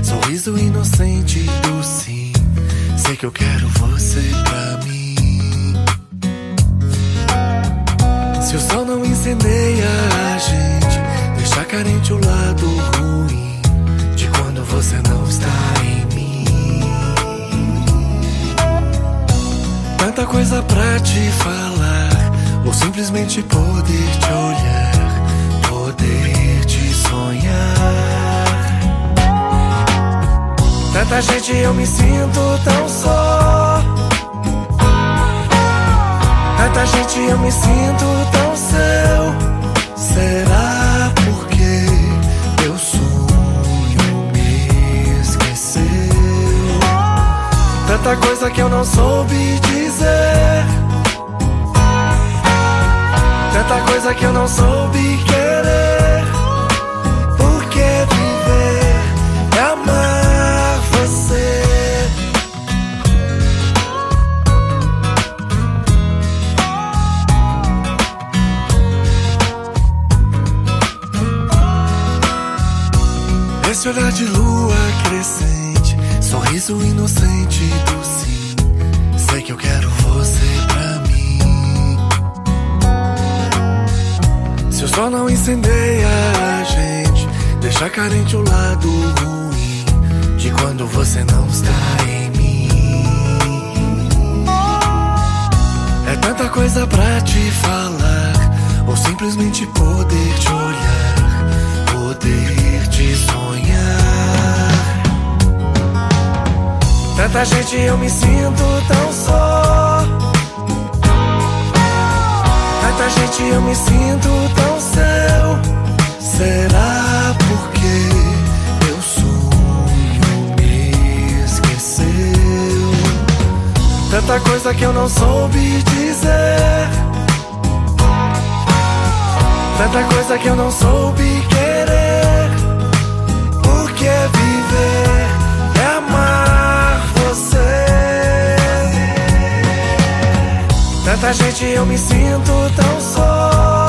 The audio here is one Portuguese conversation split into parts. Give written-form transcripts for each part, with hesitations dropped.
sorriso inocente do sim. Sei que eu quero você pra mim. Se o sol não incendeia a gente, deixa carente o lado ruim de quando você não está em mim. Tanta coisa pra te falar, ou simplesmente poder te olhar, poder te sonhar. Tanta gente, eu me sinto tão só. Tanta gente, eu me sinto tão seu. Será porque meu sonho me esqueceu? Tanta coisa que eu não soube dizer, tanta coisa que eu não soube querer. Porque viver é amar você. Esse olhar de lua crescente, sorriso inocente do sim. Sei que eu quero você pra mim. Se o sol não incendeia a gente, deixa carente o lado ruim de quando você não está em mim. É tanta coisa pra te falar, ou simplesmente poder te olhar, poder te sonhar. Tanta gente, eu me sinto tão só. Tanta gente, eu me sinto tão seu. Será porque meu sonho me esqueceu? Tanta coisa que eu não soube dizer, tanta coisa que eu não soube querer. Porque viver é amar você. Tanta gente, eu me sinto tão só.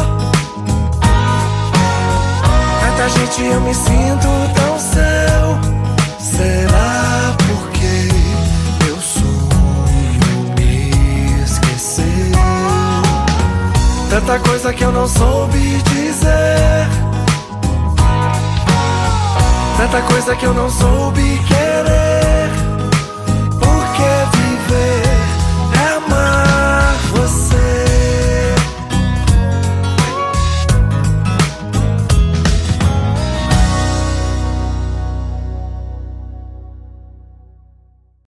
Tanta gente, eu me sinto tão seu. Será porque meu sonho me esqueceu? Tanta coisa que eu não soube dizer, tanta coisa que eu não soube querer.